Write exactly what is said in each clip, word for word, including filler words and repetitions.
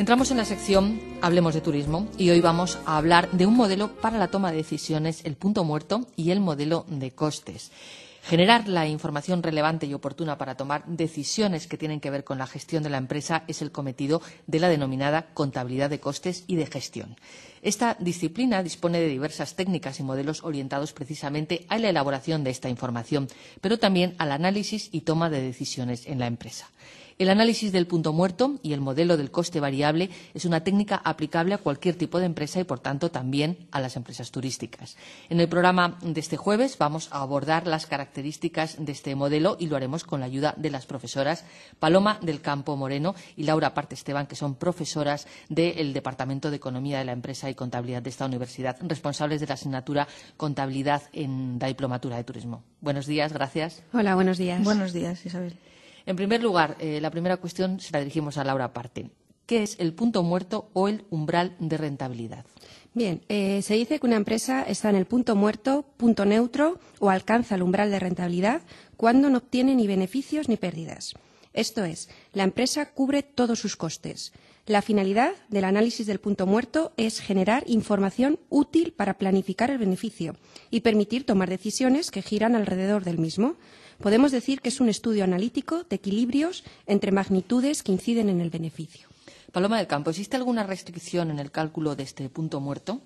Entramos en la sección Hablemos de Turismo y hoy vamos a hablar de un modelo para la toma de decisiones, el punto muerto y el modelo de costes. Generar la información relevante y oportuna para tomar decisiones que tienen que ver con la gestión de la empresa es el cometido de la denominada contabilidad de costes y de gestión. Esta disciplina dispone de diversas técnicas y modelos orientados precisamente a la elaboración de esta información, pero también al análisis y toma de decisiones en la empresa. El análisis del punto muerto y el modelo del coste variable es una técnica aplicable a cualquier tipo de empresa y, por tanto, también a las empresas turísticas. En el programa de este jueves vamos a abordar las características de este modelo y lo haremos con la ayuda de las profesoras Paloma del Campo Moreno y Laura Parte Esteban, que son profesoras del Departamento de Economía de la Empresa y Contabilidad de esta universidad, responsables de la asignatura Contabilidad en la Diplomatura de Turismo. Buenos días, gracias. Hola, buenos días. Buenos días, Isabel. En primer lugar, eh, la primera cuestión se la dirigimos a Laura Parte. ¿Qué es el punto muerto o el umbral de rentabilidad? Bien, eh, se dice que una empresa está en el punto muerto, punto neutro o alcanza el umbral de rentabilidad cuando no obtiene ni beneficios ni pérdidas. Esto es, la empresa cubre todos sus costes. La finalidad del análisis del punto muerto es generar información útil para planificar el beneficio y permitir tomar decisiones que giran alrededor del mismo. Podemos decir que es un estudio analítico de equilibrios entre magnitudes que inciden en el beneficio. Paloma del Campo, ¿existe alguna restricción en el cálculo de este punto muerto?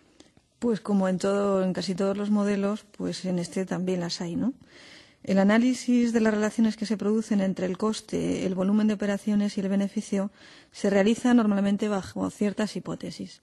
Pues como en todo, en casi todos los modelos, pues en este también las hay, ¿no? El análisis de las relaciones que se producen entre el coste, el volumen de operaciones y el beneficio se realiza normalmente bajo ciertas hipótesis.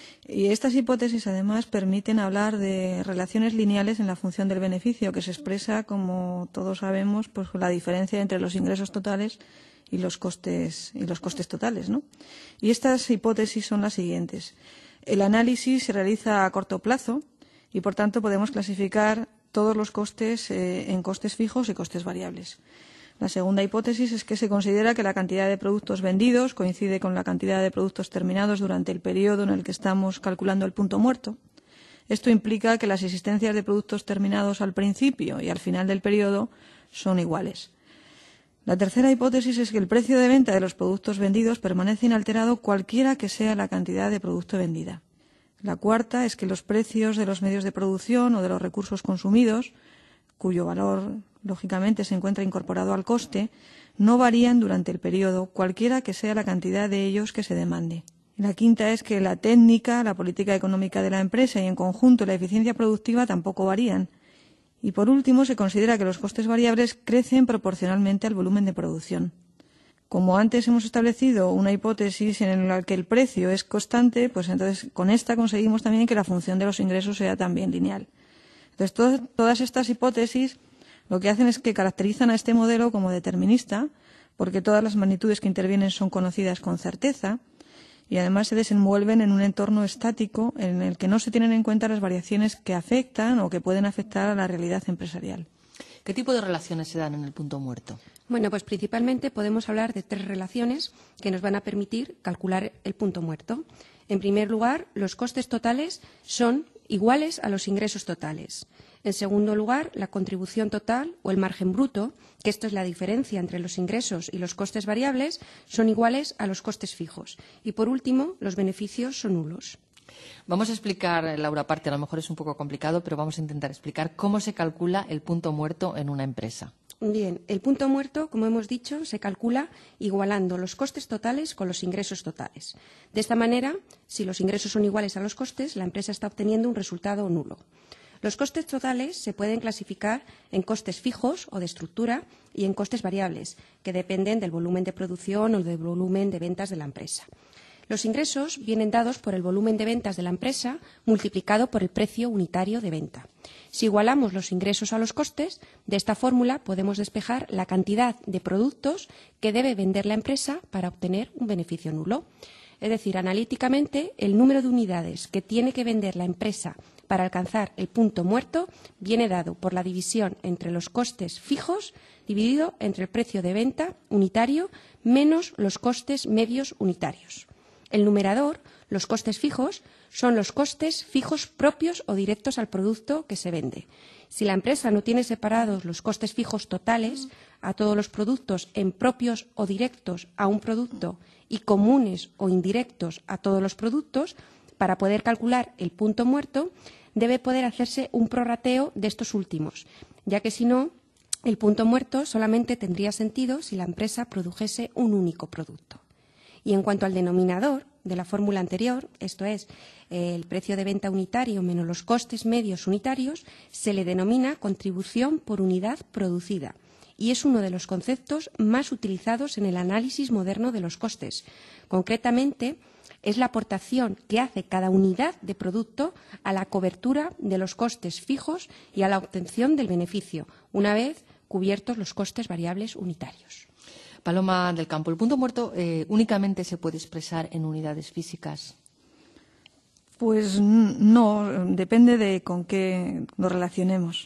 Y estas hipótesis, además, permiten hablar de relaciones lineales en la función del beneficio, que se expresa, como todos sabemos, pues la diferencia entre los ingresos totales y los costes y los costes totales, ¿no? Y estas hipótesis son las siguientes. El análisis se realiza a corto plazo y, por tanto, podemos clasificar todos los costes eh, en costes fijos y costes variables. La segunda hipótesis es que se considera que la cantidad de productos vendidos coincide con la cantidad de productos terminados durante el periodo en el que estamos calculando el punto muerto. Esto implica que las existencias de productos terminados al principio y al final del periodo son iguales. La tercera hipótesis es que el precio de venta de los productos vendidos permanece inalterado cualquiera que sea la cantidad de producto vendida. La cuarta es que los precios de los medios de producción o de los recursos consumidos, cuyo valor, lógicamente, se encuentra incorporado al coste, no varían durante el periodo, cualquiera que sea la cantidad de ellos que se demande. La quinta es que la técnica, la política económica de la empresa y, en conjunto, la eficiencia productiva tampoco varían. Y, por último, se considera que los costes variables crecen proporcionalmente al volumen de producción. Como antes hemos establecido una hipótesis en la que el precio es constante, pues entonces con esta conseguimos también que la función de los ingresos sea también lineal. Entonces, to- todas estas hipótesis lo que hacen es que caracterizan a este modelo como determinista, porque todas las magnitudes que intervienen son conocidas con certeza y además se desenvuelven en un entorno estático en el que no se tienen en cuenta las variaciones que afectan o que pueden afectar a la realidad empresarial. ¿Qué tipo de relaciones se dan en el punto muerto? Bueno, pues principalmente podemos hablar de tres relaciones que nos van a permitir calcular el punto muerto. En primer lugar, los costes totales son iguales a los ingresos totales. En segundo lugar, la contribución total o el margen bruto, que esto es la diferencia entre los ingresos y los costes variables, son iguales a los costes fijos. Y por último, los beneficios son nulos. Vamos a explicar, Laura Parte, a lo mejor es un poco complicado, pero vamos a intentar explicar cómo se calcula el punto muerto en una empresa. Bien, el punto muerto, como hemos dicho, se calcula igualando los costes totales con los ingresos totales. De esta manera, si los ingresos son iguales a los costes, la empresa está obteniendo un resultado nulo. Los costes totales se pueden clasificar en costes fijos o de estructura y en costes variables, que dependen del volumen de producción o del volumen de ventas de la empresa. Los ingresos vienen dados por el volumen de ventas de la empresa multiplicado por el precio unitario de venta. Si igualamos los ingresos a los costes, de esta fórmula podemos despejar la cantidad de productos que debe vender la empresa para obtener un beneficio nulo. Es decir, analíticamente, el número de unidades que tiene que vender la empresa para alcanzar el punto muerto viene dado por la división entre los costes fijos dividido entre el precio de venta unitario menos los costes medios unitarios. El numerador, los costes fijos, son los costes fijos propios o directos al producto que se vende. Si la empresa no tiene separados los costes fijos totales a todos los productos en propios o directos a un producto y comunes o indirectos a todos los productos, para poder calcular el punto muerto, debe poder hacerse un prorrateo de estos últimos, ya que si no, el punto muerto solamente tendría sentido si la empresa produjese un único producto. Y en cuanto al denominador de la fórmula anterior, esto es, el precio de venta unitario menos los costes medios unitarios, se le denomina contribución por unidad producida y es uno de los conceptos más utilizados en el análisis moderno de los costes. Concretamente, es la aportación que hace cada unidad de producto a la cobertura de los costes fijos y a la obtención del beneficio, una vez cubiertos los costes variables unitarios. Paloma del Campo, ¿el punto muerto eh, únicamente se puede expresar en unidades físicas? Pues no, depende de con qué nos relacionemos.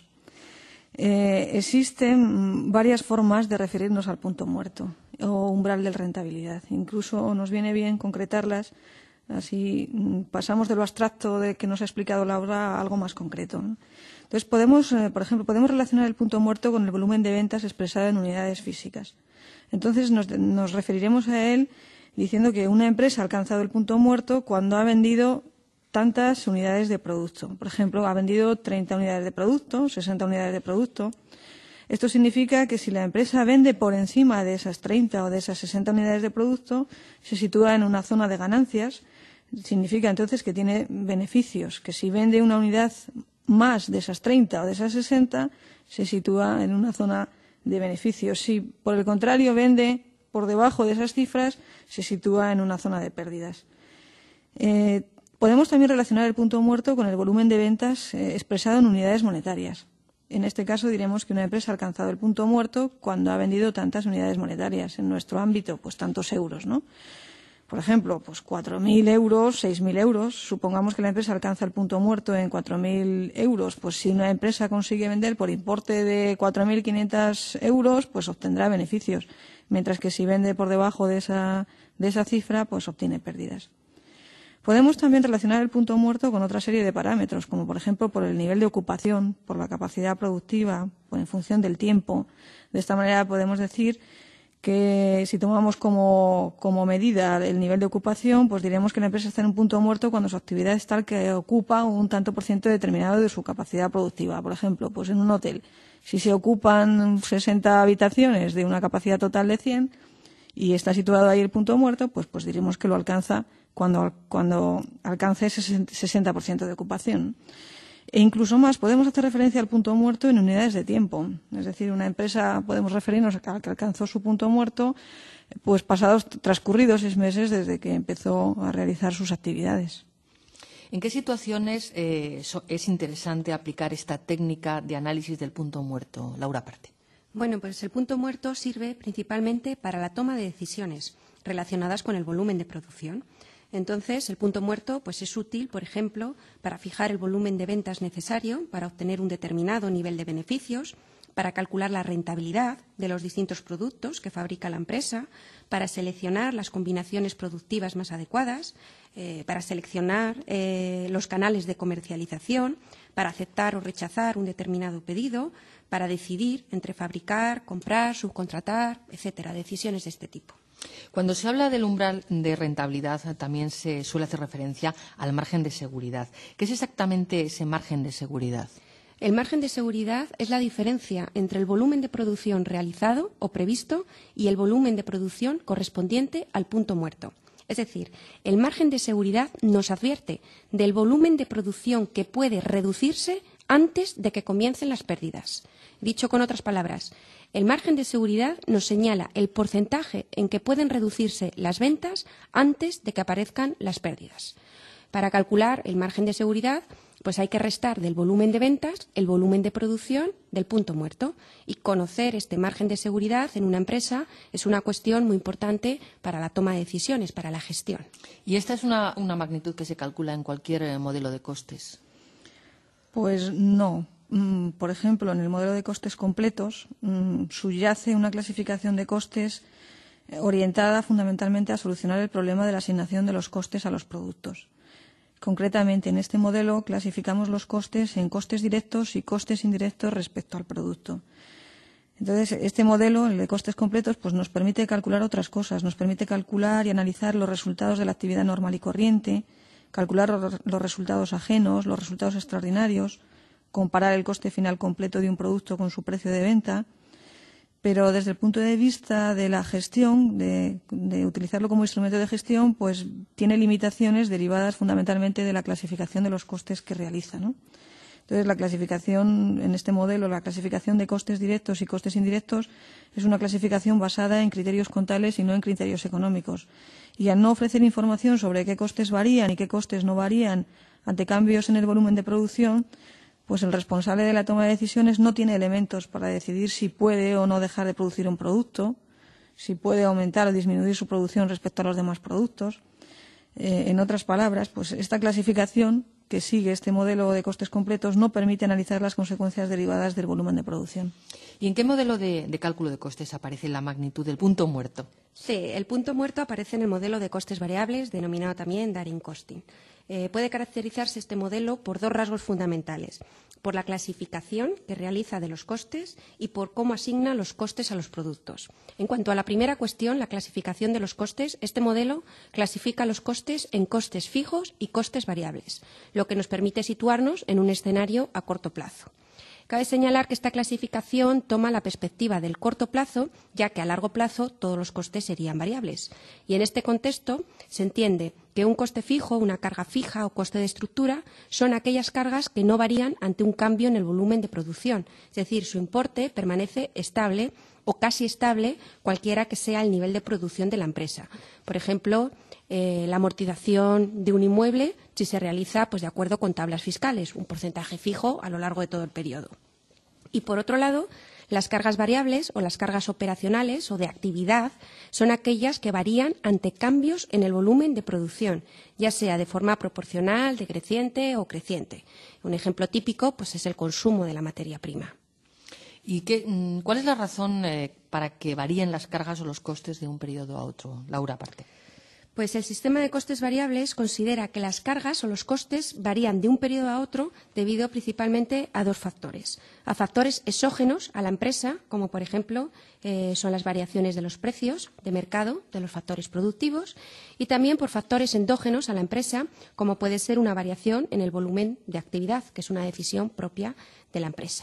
Eh, existen varias formas de referirnos al punto muerto o umbral de rentabilidad. Incluso nos viene bien concretarlas, así pasamos de lo abstracto de que nos ha explicado Laura a algo más concreto, ¿no? Entonces, podemos, eh, por ejemplo, podemos relacionar el punto muerto con el volumen de ventas expresado en unidades físicas. Entonces, nos, nos referiremos a él diciendo que una empresa ha alcanzado el punto muerto cuando ha vendido tantas unidades de producto. Por ejemplo, ha vendido treinta unidades de producto, sesenta unidades de producto. Esto significa que si la empresa vende por encima de esas treinta o de esas sesenta unidades de producto, se sitúa en una zona de ganancias. Significa entonces que tiene beneficios, que si vende una unidad más de esas treinta o de esas sesenta, se sitúa en una zona de beneficios. Si, por el contrario, vende por debajo de esas cifras, se sitúa en una zona de pérdidas. Eh, podemos también relacionar el punto muerto con el volumen de ventas eh, expresado en unidades monetarias. En este caso diremos que una empresa ha alcanzado el punto muerto cuando ha vendido tantas unidades monetarias. En nuestro ámbito, pues tantos euros, ¿no? Por ejemplo, pues cuatro mil euros, seis mil euros. Supongamos que la empresa alcanza el punto muerto en cuatro mil euros. Pues si una empresa consigue vender por importe de cuatro mil quinientos euros, pues obtendrá beneficios. Mientras que si vende por debajo de esa, de esa cifra, pues obtiene pérdidas. Podemos también relacionar el punto muerto con otra serie de parámetros, como por ejemplo por el nivel de ocupación, por la capacidad productiva, o en función del tiempo. De esta manera podemos decir que si tomamos como, como medida el nivel de ocupación, pues diremos que la empresa está en un punto muerto cuando su actividad es tal que ocupa un tanto por ciento determinado de su capacidad productiva. Por ejemplo, pues en un hotel, si se ocupan sesenta habitaciones de una capacidad total de cien y está situado ahí el punto muerto, pues, pues diremos que lo alcanza cuando, cuando alcance ese sesenta por ciento de ocupación. E incluso más, podemos hacer referencia al punto muerto en unidades de tiempo. Es decir, una empresa, podemos referirnos a que alcanzó su punto muerto pues pasados, transcurridos seis meses desde que empezó a realizar sus actividades. ¿En qué situaciones eh, so, es interesante aplicar esta técnica de análisis del punto muerto? Laura Parte. Bueno, pues el punto muerto sirve principalmente para la toma de decisiones relacionadas con el volumen de producción. Entonces, el punto muerto pues, es útil, por ejemplo, para fijar el volumen de ventas necesario para obtener un determinado nivel de beneficios, para calcular la rentabilidad de los distintos productos que fabrica la empresa, para seleccionar las combinaciones productivas más adecuadas, eh, para seleccionar eh, los canales de comercialización, para aceptar o rechazar un determinado pedido, para decidir entre fabricar, comprar, subcontratar, etcétera, decisiones de este tipo. Cuando se habla del umbral de rentabilidad, también se suele hacer referencia al margen de seguridad. ¿Qué es exactamente ese margen de seguridad? El margen de seguridad es la diferencia entre el volumen de producción realizado o previsto y el volumen de producción correspondiente al punto muerto. Es decir, el margen de seguridad nos advierte del volumen de producción que puede reducirse antes de que comiencen las pérdidas. Dicho con otras palabras, el margen de seguridad nos señala el porcentaje en que pueden reducirse las ventas antes de que aparezcan las pérdidas. Para calcular el margen de seguridad, pues hay que restar del volumen de ventas el volumen de producción del punto muerto. Y conocer este margen de seguridad en una empresa es una cuestión muy importante para la toma de decisiones, para la gestión. ¿Y esta es una, una magnitud que se calcula en cualquier eh, modelo de costes? Pues no. Por ejemplo, en el modelo de costes completos subyace una clasificación de costes orientada fundamentalmente a solucionar el problema de la asignación de los costes a los productos. Concretamente, en este modelo clasificamos los costes en costes directos y costes indirectos respecto al producto. Entonces, este modelo, el de costes completos, pues nos permite calcular otras cosas. Nos permite calcular y analizar los resultados de la actividad normal y corriente, calcular los resultados ajenos, los resultados extraordinarios, comparar el coste final completo de un producto con su precio de venta. Pero desde el punto de vista de la gestión, de, de utilizarlo como instrumento de gestión, pues tiene limitaciones derivadas fundamentalmente de la clasificación de los costes que realiza, ¿no? Entonces, la clasificación, en este modelo, la clasificación de costes directos y costes indirectos es una clasificación basada en criterios contables y no en criterios económicos. Y al no ofrecer información sobre qué costes varían y qué costes no varían ante cambios en el volumen de producción, pues el responsable de la toma de decisiones no tiene elementos para decidir si puede o no dejar de producir un producto, si puede aumentar o disminuir su producción respecto a los demás productos. Eh, en otras palabras, pues esta clasificación que sigue este modelo de costes completos no permite analizar las consecuencias derivadas del volumen de producción. ¿Y en qué modelo de, de cálculo de costes aparece la magnitud del punto muerto? Sí, el punto muerto aparece en el modelo de costes variables, denominado también Direct Costing. Eh, puede caracterizarse este modelo por dos rasgos fundamentales: por la clasificación que realiza de los costes y por cómo asigna los costes a los productos. En cuanto a la primera cuestión, la clasificación de los costes, este modelo clasifica los costes en costes fijos y costes variables, lo que nos permite situarnos en un escenario a corto plazo. Cabe señalar que esta clasificación toma la perspectiva del corto plazo, ya que a largo plazo todos los costes serían variables. Y en este contexto se entiende que un coste fijo, una carga fija o coste de estructura son aquellas cargas que no varían ante un cambio en el volumen de producción, es decir, su importe permanece estable o casi estable cualquiera que sea el nivel de producción de la empresa. Por ejemplo, eh, la amortización de un inmueble si se realiza pues, de acuerdo con tablas fiscales, un porcentaje fijo a lo largo de todo el periodo. Y, por otro lado, las cargas variables o las cargas operacionales o de actividad son aquellas que varían ante cambios en el volumen de producción, ya sea de forma proporcional, decreciente o creciente. Un ejemplo típico pues, es el consumo de la materia prima. ¿Y qué, cuál es la razón eh, para que varíen las cargas o los costes de un periodo a otro? Laura, aparte. Pues el sistema de costes variables considera que las cargas o los costes varían de un periodo a otro debido principalmente a dos factores. A factores exógenos a la empresa, como por ejemplo eh, son las variaciones de los precios de mercado, de los factores productivos, y también por factores endógenos a la empresa, como puede ser una variación en el volumen de actividad, que es una decisión propia de la empresa.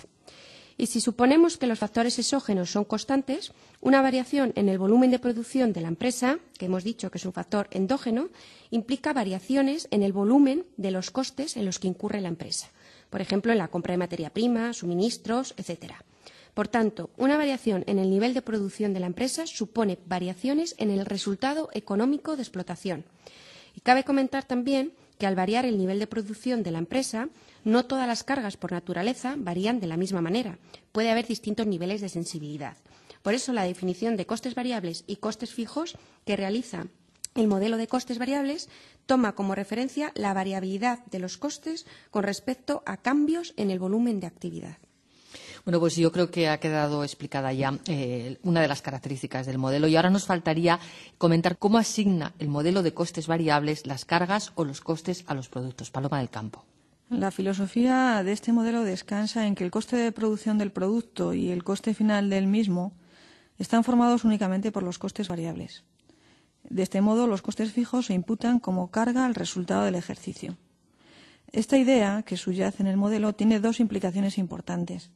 Y si suponemos que los factores exógenos son constantes, una variación en el volumen de producción de la empresa, que hemos dicho que es un factor endógeno, implica variaciones en el volumen de los costes en los que incurre la empresa. Por ejemplo, en la compra de materia prima, suministros, etcétera. Por tanto, una variación en el nivel de producción de la empresa supone variaciones en el resultado económico de explotación. Y cabe comentar también que al variar el nivel de producción de la empresa, no todas las cargas por naturaleza varían de la misma manera. Puede haber distintos niveles de sensibilidad. Por eso, la definición de costes variables y costes fijos que realiza el modelo de costes variables toma como referencia la variabilidad de los costes con respecto a cambios en el volumen de actividad. Bueno, pues yo creo que ha quedado explicada ya eh, una de las características del modelo y ahora nos faltaría comentar cómo asigna el modelo de costes variables las cargas o los costes a los productos. Paloma del Campo. La filosofía de este modelo descansa en que el coste de producción del producto y el coste final del mismo están formados únicamente por los costes variables. De este modo, los costes fijos se imputan como carga al resultado del ejercicio. Esta idea, que subyace en el modelo, tiene dos implicaciones importantes.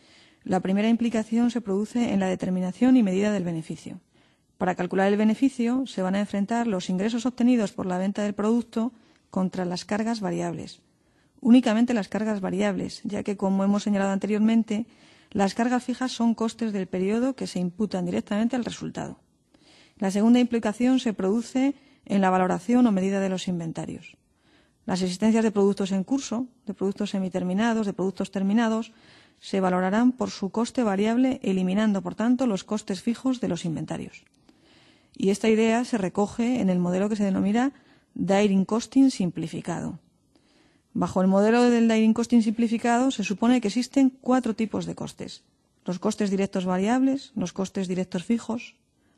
La primera implicación se produce en la determinación y medida del beneficio. Para calcular el beneficio, se van a enfrentar los ingresos obtenidos por la venta del producto contra las cargas variables. Únicamente las cargas variables, ya que, como hemos señalado anteriormente, las cargas fijas son costes del periodo que se imputan directamente al resultado. La segunda implicación se produce en la valoración o medida de los inventarios. Las existencias de productos en curso, de productos semiterminados, de productos terminados, se valorarán por su coste variable, eliminando, por tanto, los costes fijos de los inventarios. Y esta idea se recoge en el modelo que se denomina Direct Costing simplificado. Bajo el modelo del Direct Costing simplificado se supone que existen cuatro tipos de costes: los costes directos variables, los costes directos fijos,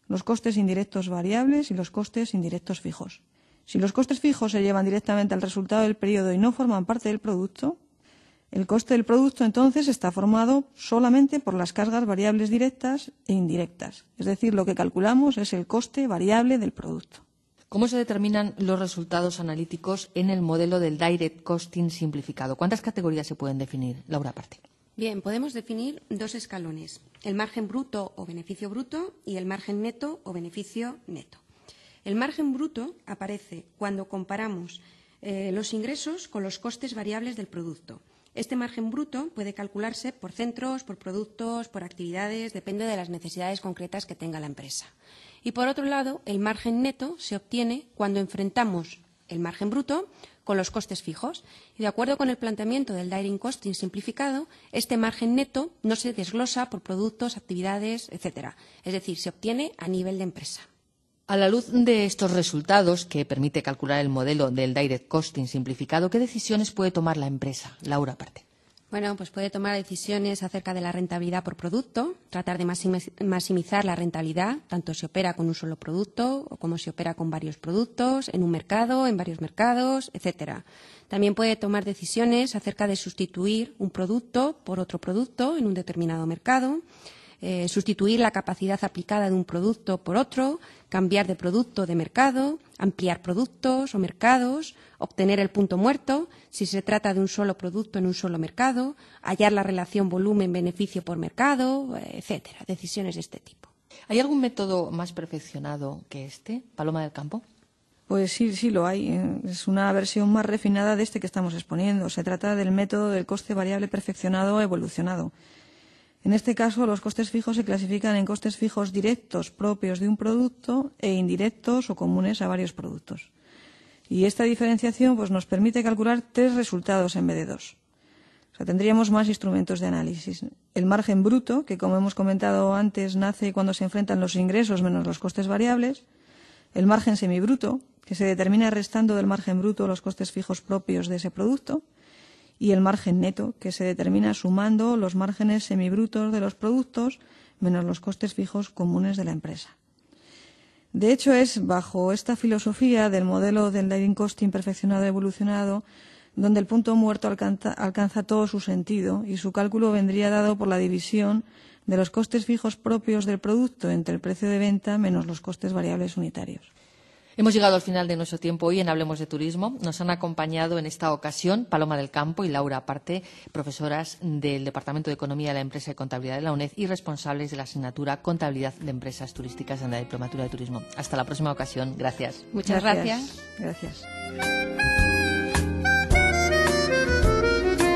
los costes indirectos variables y los costes indirectos fijos. Si los costes fijos se llevan directamente al resultado del periodo y no forman parte del producto, el coste del producto entonces está formado solamente por las cargas variables directas e indirectas. Es decir, lo que calculamos es el coste variable del producto. ¿Cómo se determinan los resultados analíticos en el modelo del Direct Costing simplificado? ¿Cuántas categorías se pueden definir? Laura Parte. Bien, podemos definir dos escalones, el margen bruto o beneficio bruto y el margen neto o beneficio neto. El margen bruto aparece cuando comparamos eh, los ingresos con los costes variables del producto. Este margen bruto puede calcularse por centros, por productos, por actividades, depende de las necesidades concretas que tenga la empresa. Y, por otro lado, el margen neto se obtiene cuando enfrentamos el margen bruto con los costes fijos. Y, de acuerdo con el planteamiento del Direct Costing simplificado, este margen neto no se desglosa por productos, actividades, etcétera. Es decir, se obtiene a nivel de empresa. A la luz de estos resultados que permite calcular el modelo del Direct Costing simplificado, ¿qué decisiones puede tomar la empresa? Laura Parte. Bueno, pues puede tomar decisiones acerca de la rentabilidad por producto, tratar de maximizar la rentabilidad, tanto si opera con un solo producto o como si opera con varios productos, en un mercado, en varios mercados, etcétera. También puede tomar decisiones acerca de sustituir un producto por otro producto en un determinado mercado, eh, sustituir la capacidad aplicada de un producto por otro, cambiar de producto de mercado, ampliar productos o mercados, obtener el punto muerto si se trata de un solo producto en un solo mercado, hallar la relación volumen-beneficio por mercado, etcétera. Decisiones de este tipo. ¿Hay algún método más perfeccionado que este, Paloma del Campo? Pues sí, sí lo hay. Es una versión más refinada de este que estamos exponiendo. Se trata del método del coste variable perfeccionado o evolucionado. En este caso, los costes fijos se clasifican en costes fijos directos propios de un producto e indirectos o comunes a varios productos. Y esta diferenciación pues, nos permite calcular tres resultados en vez de dos. O sea, tendríamos más instrumentos de análisis. El margen bruto, que como hemos comentado antes, nace cuando se enfrentan los ingresos menos los costes variables. El margen semibruto, que se determina restando del margen bruto los costes fijos propios de ese producto. Y el margen neto, que se determina sumando los márgenes semibrutos de los productos menos los costes fijos comunes de la empresa. De hecho, es bajo esta filosofía del modelo del Direct Costing perfeccionado y evolucionado donde el punto muerto alcanza, alcanza todo su sentido y su cálculo vendría dado por la división de los costes fijos propios del producto entre el precio de venta menos los costes variables unitarios. Hemos llegado al final de nuestro tiempo hoy en Hablemos de Turismo. Nos han acompañado en esta ocasión Paloma del Campo y Laura Parte, profesoras del Departamento de Economía de la Empresa y Contabilidad de la UNED y responsables de la asignatura Contabilidad de Empresas Turísticas en la Diplomatura de Turismo. Hasta la próxima ocasión. Gracias. Muchas gracias. Gracias. gracias.